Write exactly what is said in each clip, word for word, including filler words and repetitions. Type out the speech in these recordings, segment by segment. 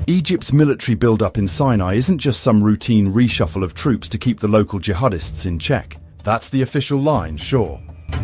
Egypt's military build-up in Sinai isn't just some routine reshuffle of troops to keep the local jihadists in check. That's the official line, sure.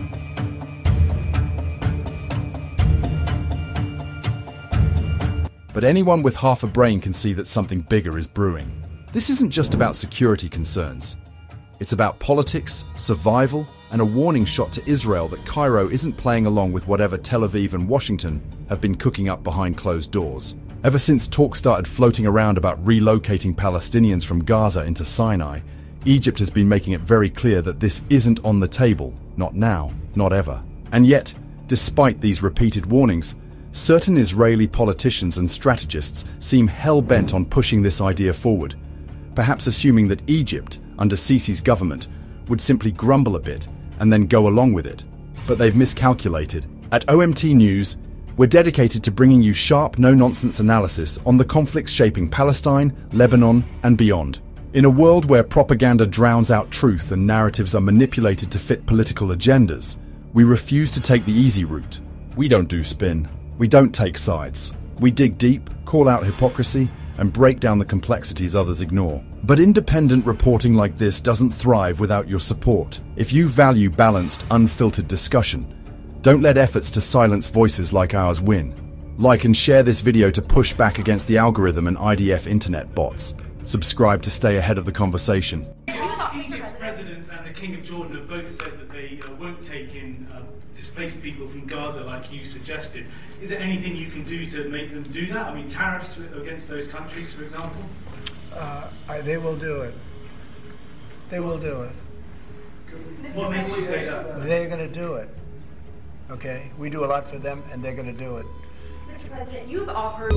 But anyone with half a brain can see that something bigger is brewing. This isn't just about security concerns. It's about politics, survival, and a warning shot to Israel that Cairo isn't playing along with whatever Tel Aviv and Washington have been cooking up behind closed doors. Ever since talk started floating around about relocating Palestinians from Gaza into Sinai, Egypt has been making it very clear that this isn't on the table, not now, not ever. And yet, despite these repeated warnings, certain Israeli politicians and strategists seem hell-bent on pushing this idea forward, perhaps assuming that Egypt, under Sisi's government, would simply grumble a bit and then go along with it. But they've miscalculated. At O M T News, we're dedicated to bringing you sharp, no-nonsense analysis on the conflicts shaping Palestine, Lebanon, and beyond. In a world where propaganda drowns out truth and narratives are manipulated to fit political agendas, we refuse to take the easy route. We don't do spin. We don't take sides. We dig deep, call out hypocrisy, and break down the complexities others ignore. But independent reporting like this doesn't thrive without your support. If you value balanced, unfiltered discussion, don't let efforts to silence voices like ours win. Like and share this video to push back against the algorithm and I D F internet bots. Subscribe to stay ahead of the conversation. Egypt's president and the King of Jordan have both said that they uh, won't take in uh, displaced people from Gaza like you suggested. Is there anything you can do to make them do that? I mean, tariffs against those countries, for example? Uh, I, they will do it. They will do it. What makes you say that? They're going to do it. Okay? We do a lot for them, and they're going to do it. Mister President, you've offered...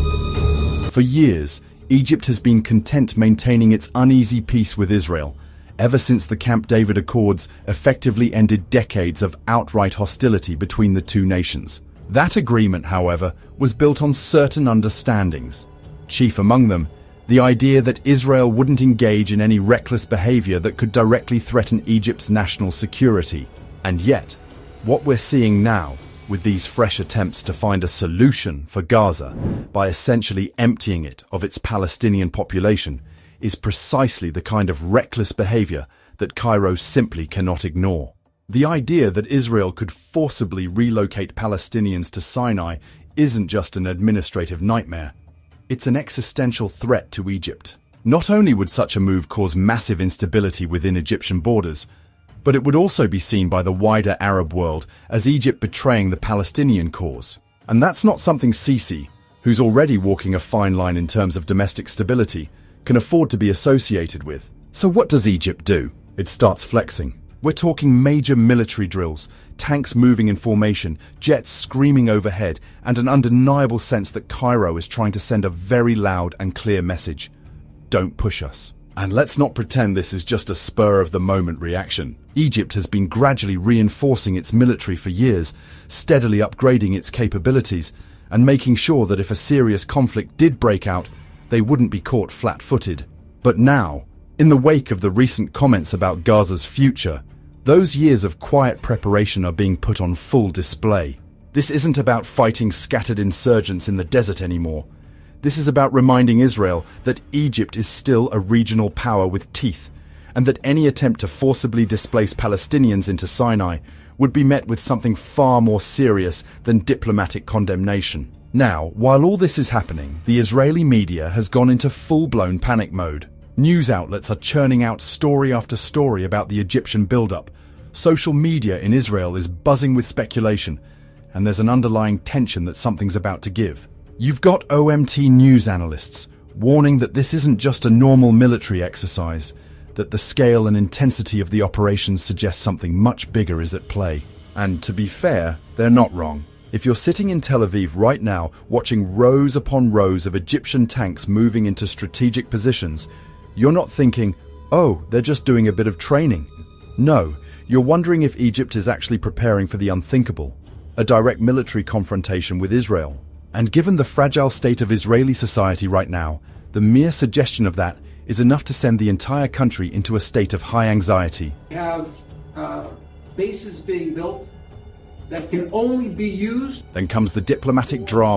For years, Egypt has been content maintaining its uneasy peace with Israel, ever since the Camp David Accords effectively ended decades of outright hostility between the two nations. That agreement, however, was built on certain understandings. Chief among them, the idea that Israel wouldn't engage in any reckless behavior that could directly threaten Egypt's national security. And yet, what we're seeing now, with these fresh attempts to find a solution for Gaza by essentially emptying it of its Palestinian population, is precisely the kind of reckless behavior that Cairo simply cannot ignore. The idea that Israel could forcibly relocate Palestinians to Sinai isn't just an administrative nightmare. It's an existential threat to Egypt. Not only would such a move cause massive instability within Egyptian borders, but it would also be seen by the wider Arab world as Egypt betraying the Palestinian cause. And that's not something Sisi, who's already walking a fine line in terms of domestic stability, can afford to be associated with. So what does Egypt do? It starts flexing. We're talking major military drills, tanks moving in formation, jets screaming overhead, and an undeniable sense that Cairo is trying to send a very loud and clear message. Don't push us. And let's not pretend this is just a spur-of-the-moment reaction. Egypt has been gradually reinforcing its military for years, steadily upgrading its capabilities, and making sure that if a serious conflict did break out, they wouldn't be caught flat-footed. But now, in the wake of the recent comments about Gaza's future, those years of quiet preparation are being put on full display. This isn't about fighting scattered insurgents in the desert anymore. This is about reminding Israel that Egypt is still a regional power with teeth, and that any attempt to forcibly displace Palestinians into Sinai would be met with something far more serious than diplomatic condemnation. Now, while all this is happening, the Israeli media has gone into full-blown panic mode. News outlets are churning out story after story about the Egyptian build-up. Social media in Israel is buzzing with speculation, and there's an underlying tension that something's about to give. You've got O M T News analysts warning that this isn't just a normal military exercise, that the scale and intensity of the operations suggests something much bigger is at play. And to be fair, they're not wrong. If you're sitting in Tel Aviv right now watching rows upon rows of Egyptian tanks moving into strategic positions, you're not thinking, oh, they're just doing a bit of training. No, you're wondering if Egypt is actually preparing for the unthinkable, a direct military confrontation with Israel. And given the fragile state of Israeli society right now, the mere suggestion of that is enough to send the entire country into a state of high anxiety. We have uh, bases being built that can only be used. Then comes the diplomatic drama.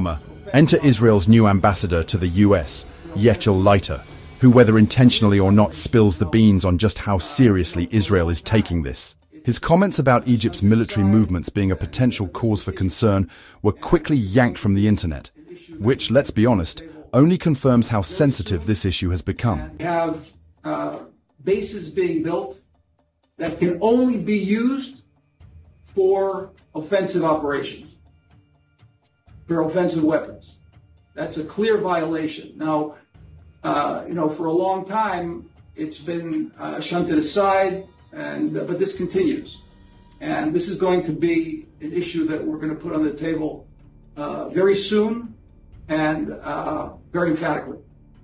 Enter Israel's new ambassador to the U S, Yechiel Leiter, who, whether intentionally or not, spills the beans on just how seriously Israel is taking this. His comments about Egypt's military movements being a potential cause for concern were quickly yanked from the internet, which, let's be honest, only confirms how sensitive this issue has become. We have uh, bases being built that can only be used for offensive operations, for offensive weapons. That's a clear violation. Now, uh, you know, for a long time, it's been uh, shunted aside, and uh, but this continues. And this is going to be an issue that we're going to put on the table uh, very soon and uh, very emphatically.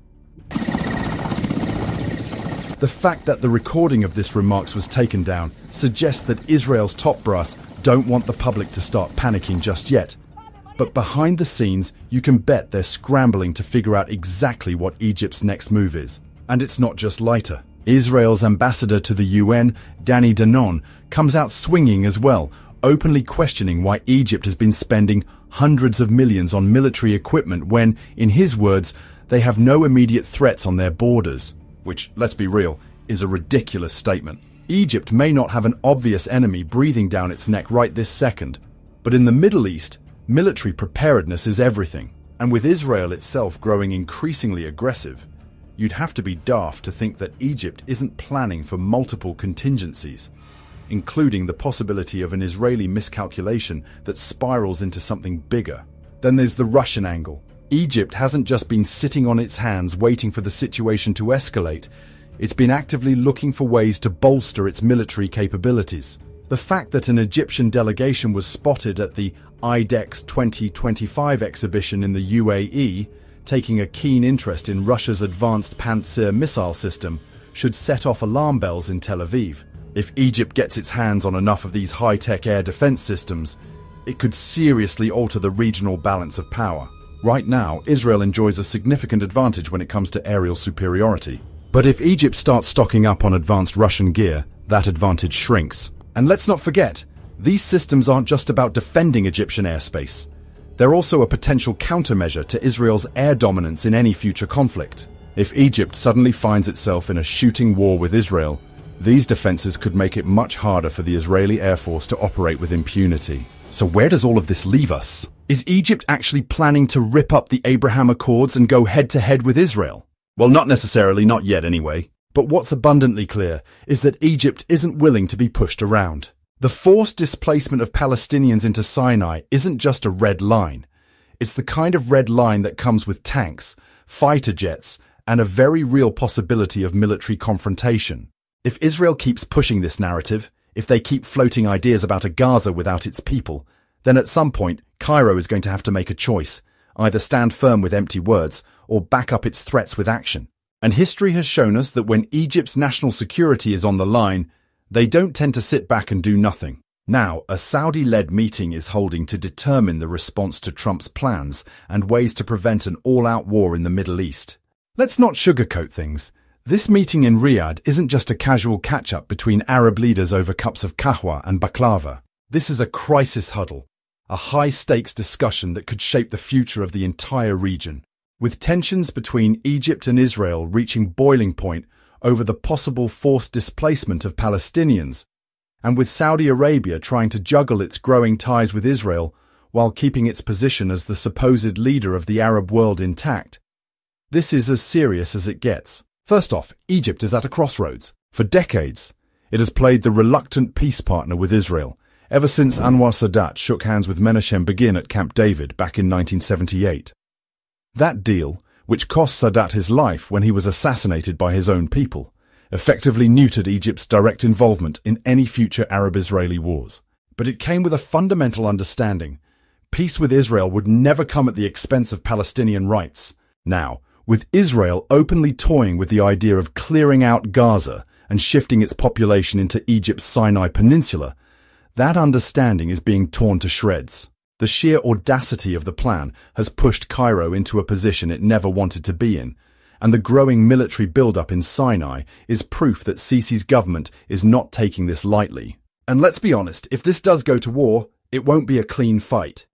The fact that the recording of this remarks was taken down suggests that Israel's top brass don't want the public to start panicking just yet. But behind the scenes, you can bet they're scrambling to figure out exactly what Egypt's next move is. And it's not just Leiter. Israel's ambassador to the U N, Danny Danon, comes out swinging as well, openly questioning why Egypt has been spending hundreds of millions on military equipment when, in his words, they have no immediate threats on their borders. Which, let's be real, is a ridiculous statement. Egypt may not have an obvious enemy breathing down its neck right this second, but in the Middle East, military preparedness is everything. And with Israel itself growing increasingly aggressive, you'd have to be daft to think that Egypt isn't planning for multiple contingencies, including the possibility of an Israeli miscalculation that spirals into something bigger. Then there's the Russian angle. Egypt hasn't just been sitting on its hands waiting for the situation to escalate. It's been actively looking for ways to bolster its military capabilities. The fact that an Egyptian delegation was spotted at the I D E X twenty twenty-five exhibition in the U A E, taking a keen interest in Russia's advanced Pantsir missile system, should set off alarm bells in Tel Aviv. If Egypt gets its hands on enough of these high-tech air defense systems, it could seriously alter the regional balance of power. Right now, Israel enjoys a significant advantage when it comes to aerial superiority. But if Egypt starts stocking up on advanced Russian gear, that advantage shrinks. And let's not forget, these systems aren't just about defending Egyptian airspace. They're also a potential countermeasure to Israel's air dominance in any future conflict. If Egypt suddenly finds itself in a shooting war with Israel, these defenses could make it much harder for the Israeli Air Force to operate with impunity. So where does all of this leave us? Is Egypt actually planning to rip up the Abraham Accords and go head-to-head with Israel? Well, not necessarily, not yet anyway. But what's abundantly clear is that Egypt isn't willing to be pushed around. The forced displacement of Palestinians into Sinai isn't just a red line. It's the kind of red line that comes with tanks, fighter jets, and a very real possibility of military confrontation. If Israel keeps pushing this narrative, if they keep floating ideas about a Gaza without its people, then at some point, Cairo is going to have to make a choice, either stand firm with empty words or back up its threats with action. And history has shown us that when Egypt's national security is on the line, they don't tend to sit back and do nothing. Now, a Saudi-led meeting is holding to determine the response to Trump's plans and ways to prevent an all-out war in the Middle East. Let's not sugarcoat things. This meeting in Riyadh isn't just a casual catch-up between Arab leaders over cups of kahwa and baklava. This is a crisis huddle, a high-stakes discussion that could shape the future of the entire region. With tensions between Egypt and Israel reaching boiling point over the possible forced displacement of Palestinians, and with Saudi Arabia trying to juggle its growing ties with Israel while keeping its position as the supposed leader of the Arab world intact, this is as serious as it gets. First off, Egypt is at a crossroads. For decades, it has played the reluctant peace partner with Israel, ever since Anwar Sadat shook hands with Menachem Begin at Camp David back in nineteen seventy-eight. That deal, which cost Sadat his life when he was assassinated by his own people, effectively neutered Egypt's direct involvement in any future Arab-Israeli wars. But it came with a fundamental understanding. Peace with Israel would never come at the expense of Palestinian rights. Now, with Israel openly toying with the idea of clearing out Gaza and shifting its population into Egypt's Sinai Peninsula, that understanding is being torn to shreds. The sheer audacity of the plan has pushed Cairo into a position it never wanted to be in, and the growing military build-up in Sinai is proof that Sisi's government is not taking this lightly. And let's be honest, if this does go to war, it won't be a clean fight.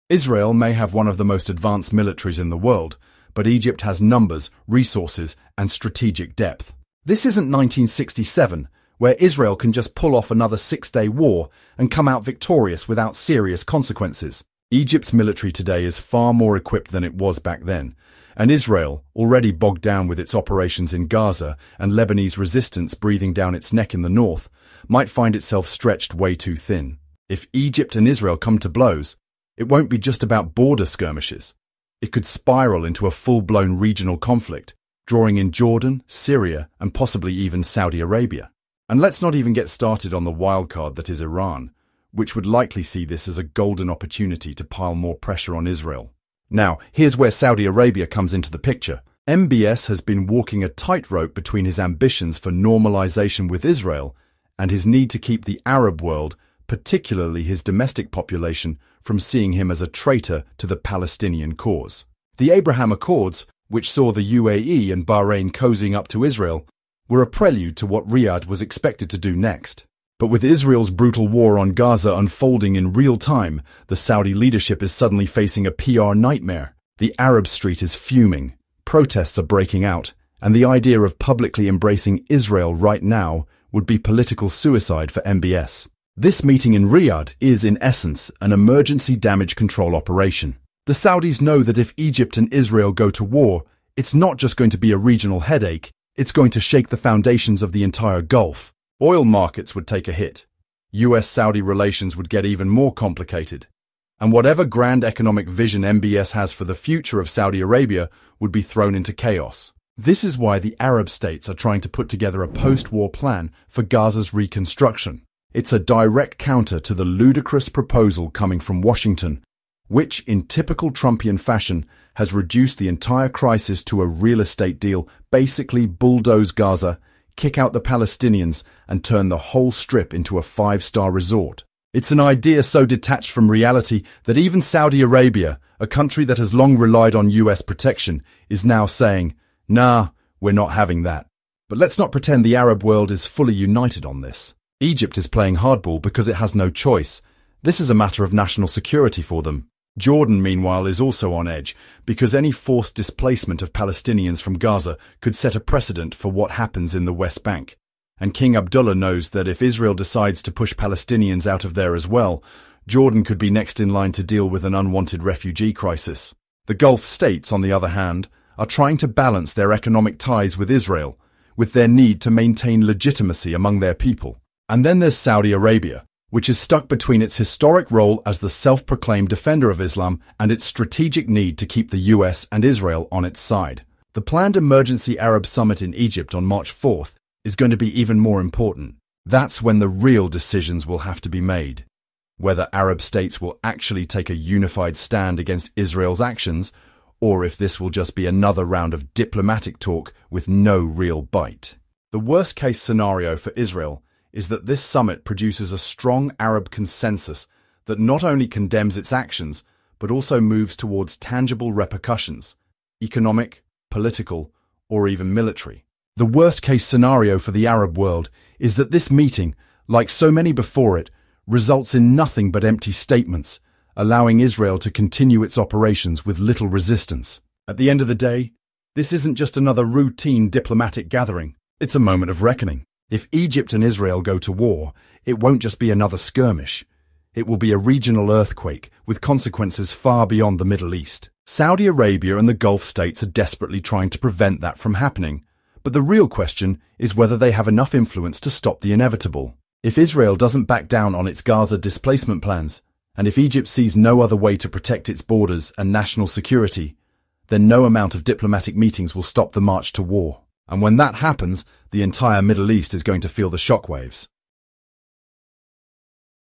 Israel may have one of the most advanced militaries in the world, but Egypt has numbers, resources, and strategic depth. This isn't nineteen sixty-seven, where Israel can just pull off another six-day war and come out victorious without serious consequences. Egypt's military today is far more equipped than it was back then, and Israel, already bogged down with its operations in Gaza and Lebanese resistance breathing down its neck in the north, might find itself stretched way too thin. If Egypt and Israel come to blows, it won't be just about border skirmishes. It could spiral into a full-blown regional conflict, drawing in Jordan, Syria, and possibly even Saudi Arabia. And let's not even get started on the wildcard that is Iran, which would likely see this as a golden opportunity to pile more pressure on Israel. Now, here's where Saudi Arabia comes into the picture. M B S has been walking a tightrope between his ambitions for normalization with Israel and his need to keep the Arab world, particularly his domestic population, from seeing him as a traitor to the Palestinian cause. The Abraham Accords, which saw the U A E and Bahrain cozying up to Israel, were a prelude to what Riyadh was expected to do next. But with Israel's brutal war on Gaza unfolding in real time, the Saudi leadership is suddenly facing a P R nightmare. The Arab street is fuming, protests are breaking out, and the idea of publicly embracing Israel right now would be political suicide for M B S. This meeting in Riyadh is, in essence, an emergency damage control operation. The Saudis know that if Egypt and Israel go to war, it's not just going to be a regional headache, it's going to shake the foundations of the entire Gulf. Oil markets would take a hit. U S-Saudi relations would get even more complicated. And whatever grand economic vision M B S has for the future of Saudi Arabia would be thrown into chaos. This is why the Arab states are trying to put together a post-war plan for Gaza's reconstruction. It's a direct counter to the ludicrous proposal coming from Washington, which, in typical Trumpian fashion, has reduced the entire crisis to a real estate deal, basically bulldoze Gaza, kick out the Palestinians, and turn the whole strip into a five-star resort. It's an idea so detached from reality that even Saudi Arabia, a country that has long relied on U S protection, is now saying, nah, we're not having that. But let's not pretend the Arab world is fully united on this. Egypt is playing hardball because it has no choice. This is a matter of national security for them. Jordan, meanwhile, is also on edge because any forced displacement of Palestinians from Gaza could set a precedent for what happens in the West Bank. And King Abdullah knows that if Israel decides to push Palestinians out of there as well, Jordan could be next in line to deal with an unwanted refugee crisis. The Gulf states, on the other hand, are trying to balance their economic ties with Israel, with their need to maintain legitimacy among their people. And then there's Saudi Arabia, which is stuck between its historic role as the self-proclaimed defender of Islam and its strategic need to keep the U S and Israel on its side. The planned emergency Arab summit in Egypt on March fourth is going to be even more important. That's when the real decisions will have to be made. Whether Arab states will actually take a unified stand against Israel's actions, or if this will just be another round of diplomatic talk with no real bite. The worst-case scenario for Israel is that this summit produces a strong Arab consensus that not only condemns its actions, but also moves towards tangible repercussions, economic, political, or even military. The worst-case scenario for the Arab world is that this meeting, like so many before it, results in nothing but empty statements, allowing Israel to continue its operations with little resistance. At the end of the day, this isn't just another routine diplomatic gathering, it's a moment of reckoning. If Egypt and Israel go to war, it won't just be another skirmish. It will be a regional earthquake with consequences far beyond the Middle East. Saudi Arabia and the Gulf states are desperately trying to prevent that from happening, but the real question is whether they have enough influence to stop the inevitable. If Israel doesn't back down on its Gaza displacement plans, and if Egypt sees no other way to protect its borders and national security, then no amount of diplomatic meetings will stop the march to war. And when that happens, the entire Middle East is going to feel the shockwaves.